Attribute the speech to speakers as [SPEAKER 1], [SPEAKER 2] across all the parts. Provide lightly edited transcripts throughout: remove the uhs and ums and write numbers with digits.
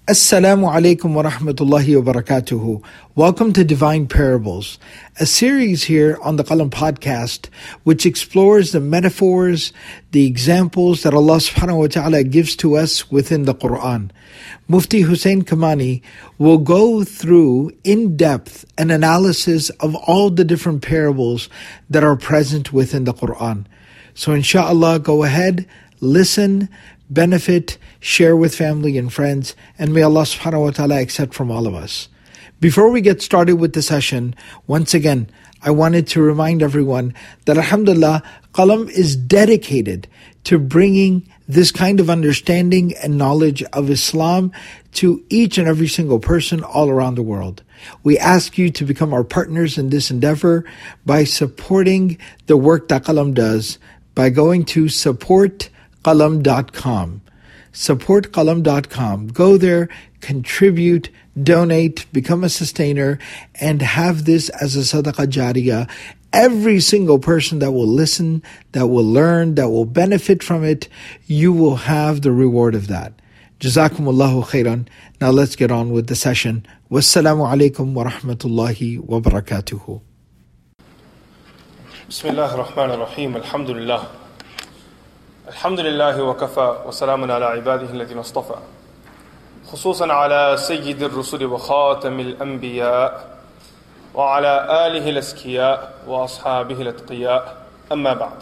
[SPEAKER 1] Assalamu alaikum wa rahmatullahi wa barakatuhu. Welcome to Divine Parables, a series here on the Qalam podcast which explores the metaphors, the examples that Allah subhanahu wa ta'ala gives to us within the Quran. Mufti Hussein Kamani will go through in depth an analysis of all the different parables that are present within the Quran. So inshallah, go ahead, listen, benefit, share with family and friends, and may Allah subhanahu wa ta'ala accept from all of us. Before we get started with the session, once again, I wanted to remind everyone that alhamdulillah, Qalam is dedicated to bringing this kind of understanding and knowledge of Islam to each and every single person all around the world. We ask you to become our partners in this endeavor by supporting the work that Qalam does by going to supportqalam.com. Supportqalam.com. Go there, contribute, donate, become a sustainer, and have this as a sadaqah jariyah. Every single person that will listen, that will learn, that will benefit from it, you will have the reward of that. Jazakumullahu khairan. Now let's get on with the session. Wassalamu alaikum wa rahmatullahi wa barakatuhu.
[SPEAKER 2] Bismillah ar-Rahman ar-Rahim. Alhamdulillah. الحمد لله وكفى وسلام على عباده الذين اصطفى خصوصا على سيد الرسل وخاتم الأنبياء وعلى آله الأزكياء وأصحابه الأتقياء أما بعد.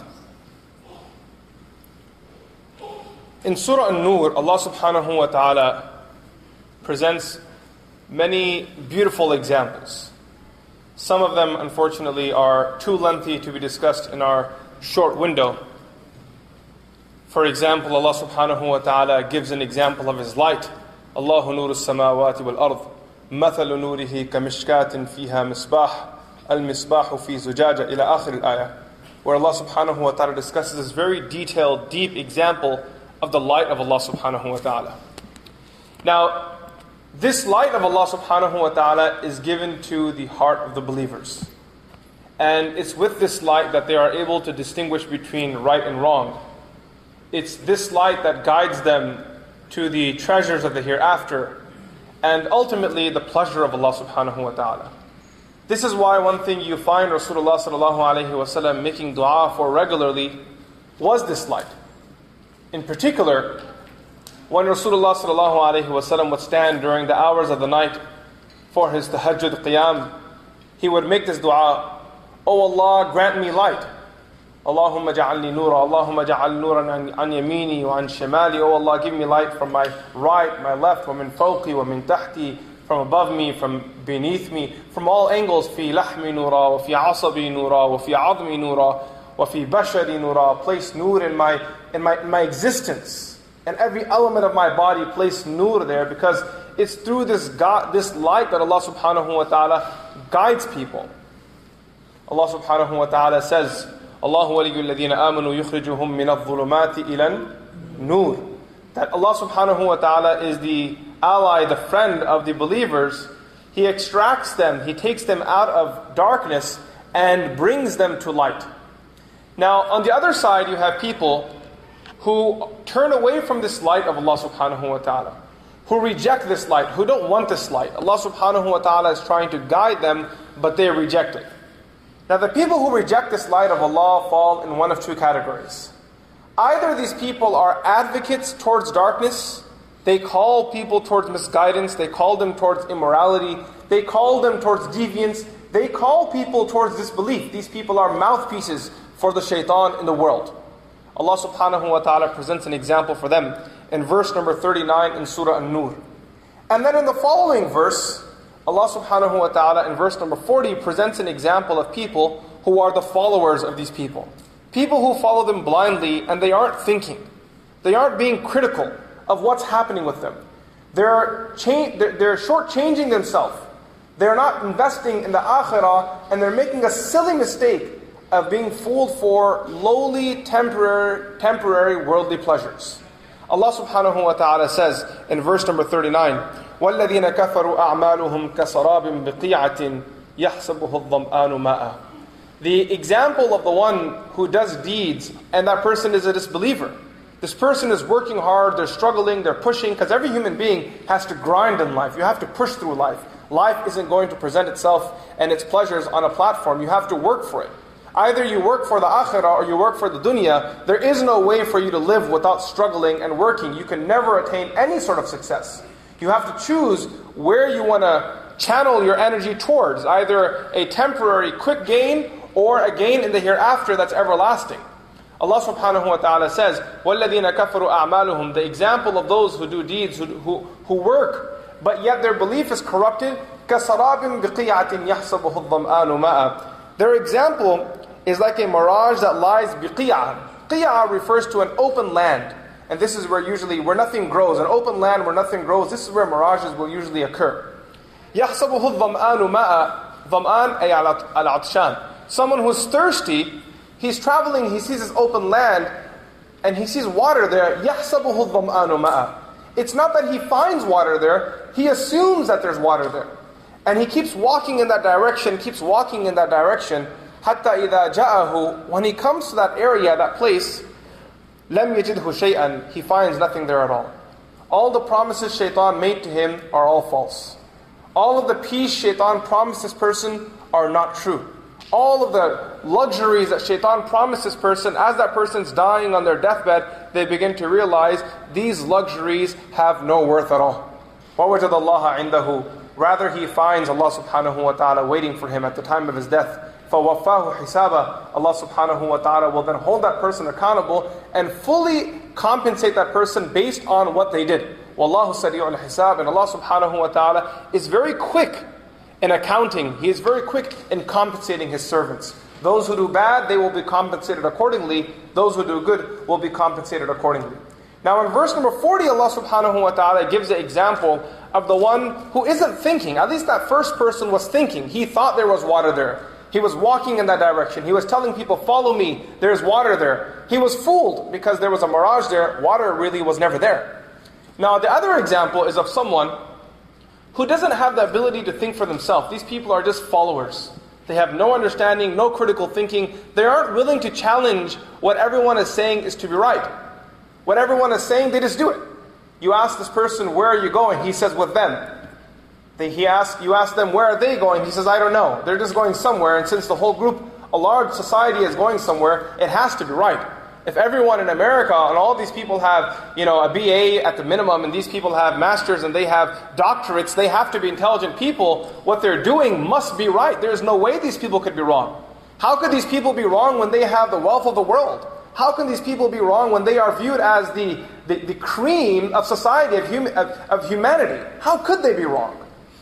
[SPEAKER 2] In Surah An-Nur, Allah subhanahu wa ta'ala presents many beautiful examples. Some of them, unfortunately, are too lengthy to be discussed in our short window. For example, Allah subhanahu wa ta'ala gives an example of His light. Allahu nuru as-samawati wal-ard. مثل نوره كمشكاة فيها مصباح المصباح في زجاجة إلى آخر الآية. Where Allah subhanahu wa ta'ala discusses this very detailed, deep example of the light of Allah subhanahu wa ta'ala. Now, this light of Allah subhanahu wa ta'ala is given to the heart of the believers. And it's with this light that they are able to distinguish between right and wrong. It's this light that guides them to the treasures of the hereafter and ultimately the pleasure of Allah subhanahu wa ta'ala. This is why one thing you find Rasulullah sallallahu alayhi wa sallam making dua for regularly was this light. In particular, when Rasulullah sallallahu alayhi wa sallam would stand during the hours of the night for his tahajjud qiyam, he would make this dua, "O Allah, grant me light. Allahumma ja'alni nura, Allahumma ja'al nuran an yamini wa an shimali. Oh Allah, give me light from my right, my left, wa min fawqi, wa min tahti, from above me, from beneath me, from all angles. Fi lahmi nura, wa fi asabi nura, wa fi admi nura, wa fi bashari nura. Place nur in my existence. And every element of my body, place nur there, because it's through this light that Allah subhanahu wa ta'ala guides people. Allah subhanahu wa ta'ala says, Allahu waliyyu alladhina amanu yukhrijuhum min adh-dhulumati ila nur. That Allah subhanahu wa ta'ala is the ally, the friend of the believers. He extracts them, He takes them out of darkness and brings them to light. Now, on the other side, you have people who turn away from this light of Allah subhanahu wa ta'ala, who reject this light, who don't want this light. Allah subhanahu wa ta'ala is trying to guide them, but they reject it. Now, the people who reject this light of Allah fall in one of two categories. Either these people are advocates towards darkness, they call people towards misguidance, they call them towards immorality, they call them towards deviance, they call people towards disbelief. These people are mouthpieces for the shaitan in the world. Allah subhanahu wa ta'ala presents an example for them in verse number 39 in Surah An-Nur. And then in the following verse, Allah subhanahu wa ta'ala in verse number 40 presents an example of people who are the followers of these people. People who follow them blindly and they aren't thinking. They aren't being critical of what's happening with them. They're shortchanging themselves. They're not investing in the akhirah and they're making a silly mistake of being fooled for lowly, temporary worldly pleasures. Allah subhanahu wa ta'ala says in verse number 39, وَالَّذِينَ كَفَرُوا أَعْمَالُهُمْ كَسَرَابٍ بِقِيعَةٍ يَحْسَبُهُ الظَّمْآنُ مَاءً. The example of the one who does deeds and that person is a disbeliever. This person is working hard, they're struggling, they're pushing, because every human being has to grind in life. You have to push through life. Life isn't going to present itself and its pleasures on a platform. You have to work for it. Either you work for the akhirah or you work for the dunya. There is no way for you to live without struggling and working. You can never attain any sort of success. You have to choose where you want to channel your energy towards, either a temporary quick gain or a gain in the hereafter that's everlasting. Allah subhanahu wa ta'ala says, وَالَّذِينَ كَفَرُوا أَعْمَالُهُمْ, the example of those who do deeds, who work, but yet their belief is corrupted, كَسَرَابٍ بِقِيَعَةٍ يَحْسَبُهُ الظَّمْآنُ مَاءً. Their example is like a mirage that lies biqiyah. Qiyah refers to an open land. And this is where nothing grows. An open land where nothing grows, this is where mirages will usually occur. يَحْسَبُهُ الظَّمْآنُ مَاءً. ظَمْآن أي العطشان. Someone who's thirsty, he's traveling, he sees this open land, and he sees water there. يَحْسَبُهُ الظَّمْآنُ مَاءً. It's not that he finds water there, he assumes that there's water there. And he keeps walking in that direction, حَتَّى إِذَا جَاءَهُ. When he comes to that area, that place, لَمْ يَجِدْهُ شَيْئًا. He finds nothing there at all. All the promises shaitan made to him are all false. All of the peace shaitan promised this person are not true. All of the luxuries that shaitan promised this person, as that person's dying on their deathbed, they begin to realize these luxuries have no worth at all. وَوَجَدَ اللَّهَ عِنْدَهُ. Rather, he finds Allah subhanahu wa ta'ala waiting for him at the time of his death. فَوَفَّاهُ حِسَابًا. Allah subhanahu wa ta'ala will then hold that person accountable and fully compensate that person based on what they did. وَاللَّهُ سَرِيعُ الْحِسَابِ. And Allah subhanahu wa ta'ala is very quick in accounting. He is very quick in compensating His servants. Those who do bad, they will be compensated accordingly. Those who do good will be compensated accordingly. Now in verse number 40, Allah subhanahu wa ta'ala gives the example of the one who isn't thinking. At least that first person was thinking. He thought there was water there. He was walking in that direction. He was telling people, follow me, there's water there. He was fooled because there was a mirage there. Water really was never there. Now the other example is of someone who doesn't have the ability to think for themselves. These people are just followers. They have no understanding, no critical thinking. They aren't willing to challenge what everyone is saying is to be right. What everyone is saying, they just do it. You ask this person, where are you going? He says, with them. You ask them, where are they going? He says, I don't know. They're just going somewhere. And since the whole group, a large society is going somewhere, it has to be right. If everyone in America and all these people have, a BA at the minimum, and these people have masters and they have doctorates, they have to be intelligent people. What they're doing must be right. There's no way these people could be wrong. How could these people be wrong when they have the wealth of the world? How can these people be wrong when they are viewed as the cream of society, of humanity? How could they be wrong?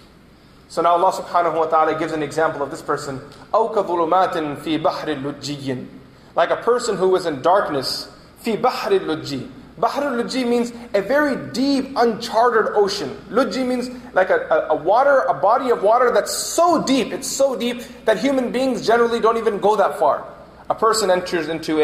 [SPEAKER 2] So now Allah subhanahu wa ta'ala gives an example of this person. أَوْ كَظُلُمَاتٍ فِي بَحْرِ لُجِّيٍّ. Like a person who is in darkness. فِي بَحْرِ لُجِّيٍّ. Bahr al-Lujji means a very deep, uncharted ocean. Lujji means like a body of water that's so deep, it's so deep that human beings generally don't even go that far. A person enters into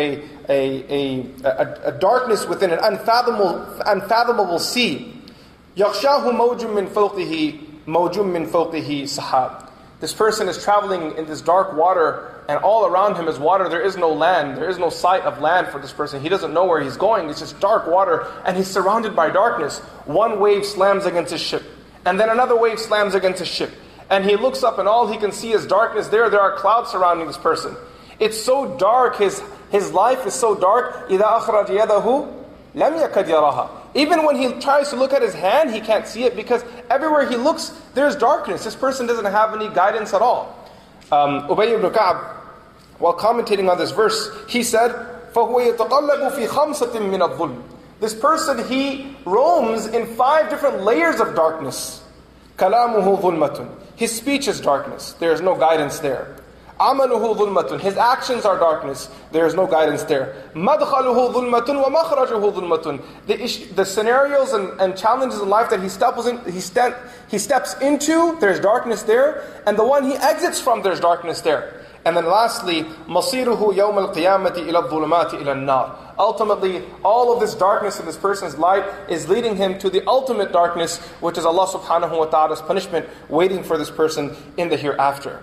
[SPEAKER 2] a darkness within an unfathomable sea. يَغْشَاهُ مَوْجٌ مِّن فَوْقِهِ سَحَابٌ. This person is traveling in this dark water, and all around him is water. There is no land. There is no sight of land for this person. He doesn't know where he's going. It's just dark water, and he's surrounded by darkness. One wave slams against his ship, and then another wave slams against his ship. And he looks up, and all he can see is darkness. There are clouds surrounding this person. It's so dark. His life is so dark. إِذَا أَخْرَجَ يَدَهُ لَمْ يَكَدْ يَرَاهَا. Even when he tries to look at his hand, he can't see it because everywhere he looks, there's darkness. This person doesn't have any guidance at all. Ubay ibn Ka'b, while commentating on this verse, he said, فَهُوَ يَتَقَلَّبُ فِي خَمْسَةٍ مِّنَ الظُّلْمِ. This person, he roams in 5 different layers of darkness. كَلَامُهُ ظُلْمَةٌ. His speech is darkness. There is no guidance there. عَمَلُهُ ظُلْمَةٌ. His actions are darkness. There is no guidance there. مَدْخَلُهُ ظُلْمَةٌ وَمَخْرَجُهُ ظُلْمَةٌ. The scenarios and challenges in life that he steps into, there's darkness there. And the one he exits from, there's darkness there. And then lastly, مَصِيرُهُ يَوْمَ الْقِيَامَةِ إِلَى الظُّلُمَاتِ إِلَى النَّارِ. Ultimately, all of this darkness in this person's life is leading him to the ultimate darkness, which is Allah subhanahu wa ta'ala's punishment waiting for this person in the hereafter.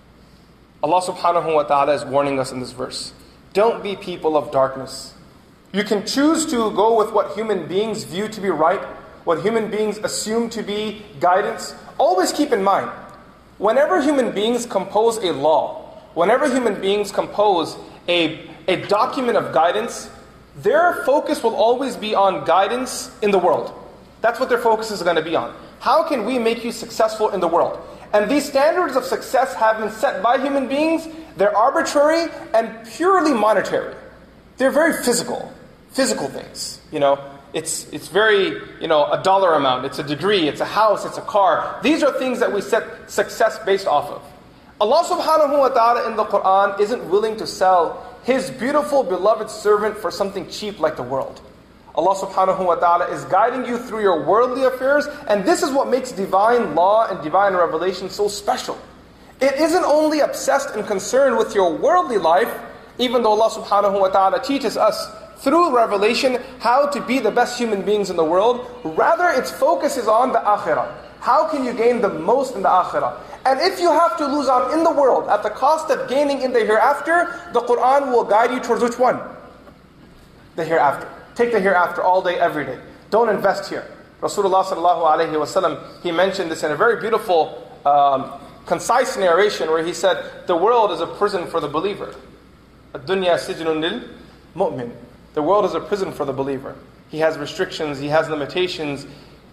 [SPEAKER 2] Allah subhanahu wa ta'ala is warning us in this verse. Don't be people of darkness. You can choose to go with what human beings view to be right, what human beings assume to be guidance. Always keep in mind, whenever human beings compose a law, whenever human beings compose a document of guidance, their focus will always be on guidance in the world. That's what their focus is going to be on. How can we make you successful in the world? And these standards of success have been set by human beings. They're arbitrary and purely monetary. They're very physical things. It's very, a dollar amount, it's a degree, it's a house, it's a car. These are things that we set success based off of. Allah subhanahu wa ta'ala in the Quran isn't willing to sell His beautiful beloved servant for something cheap like the world. Allah subhanahu wa ta'ala is guiding you through your worldly affairs, and this is what makes divine law and divine revelation so special. It isn't only obsessed and concerned with your worldly life, even though Allah subhanahu wa ta'ala teaches us through revelation how to be the best human beings in the world. Rather, its focus is on the akhirah. How can you gain the most in the akhirah? And if you have to lose out in the world at the cost of gaining in the hereafter, the Quran will guide you towards which one? The hereafter. Take the hereafter all day, every day. Don't invest here. Rasulullah sallallahu alayhi wasallam, he mentioned this in a very beautiful, concise narration where he said, the world is a prison for the believer. Ad-dunya sijnun lil mu'min. The world is a prison for the believer. He has restrictions, he has limitations,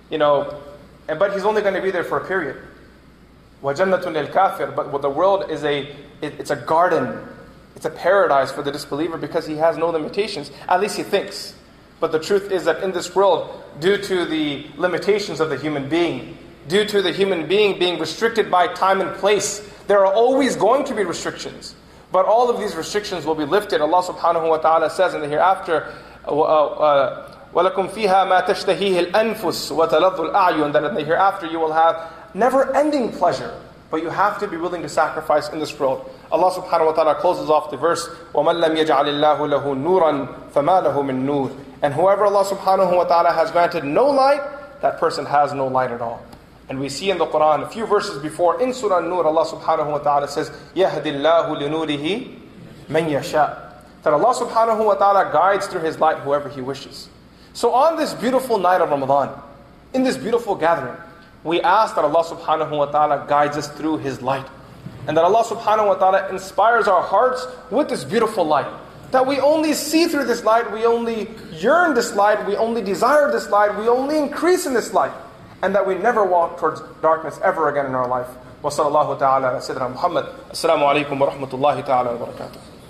[SPEAKER 2] but he's only going to be there for a period. وَجَنَّةٌ لِلْكَافِرِ. But the world is it's a garden, it's a paradise for the disbeliever because he has no limitations. At least he thinks. But the truth is that in this world, due to the limitations of the human being, due to the human being being restricted by time and place, there are always going to be restrictions. But all of these restrictions will be lifted. Allah subhanahu wa ta'ala says in the hereafter, وَلَكُمْ فِيهَا مَا تَشْتَهِيهِ الْأَنفُسُ وَتَلَظُّ الْأَعْيُنُ. That in the hereafter you will have never-ending pleasure. But you have to be willing to sacrifice in this world. Allah subhanahu wa ta'ala closes off the verse, وَمَنْ لَمْ يَجْعَلِ اللَّهُ لَهُ نُورًا فَمَا لَهُ مِن نُورٍ. And whoever Allah subhanahu wa ta'ala has granted no light, that person has no light at all. And we see in the Quran, a few verses before, in Surah An-Nur, Allah subhanahu wa ta'ala says, يَهْدِ اللَّهُ لِنُورِهِ مَنْ يَشَاءُ. That Allah subhanahu wa ta'ala guides through His light whoever He wishes. So on this beautiful night of Ramadan, in this beautiful gathering, we ask that Allah subhanahu wa ta'ala guides us through His light. And that Allah subhanahu wa ta'ala inspires our hearts with this beautiful light. That we only see through this light, we only yearn this light, we only desire this light, we only increase in this light. And that we never walk towards darkness ever again in our life. Wa sallallahu ta'ala ala Sayyidina Muhammad. Assalamu alaikum wa rahmatullahi ta'ala wa barakatuh.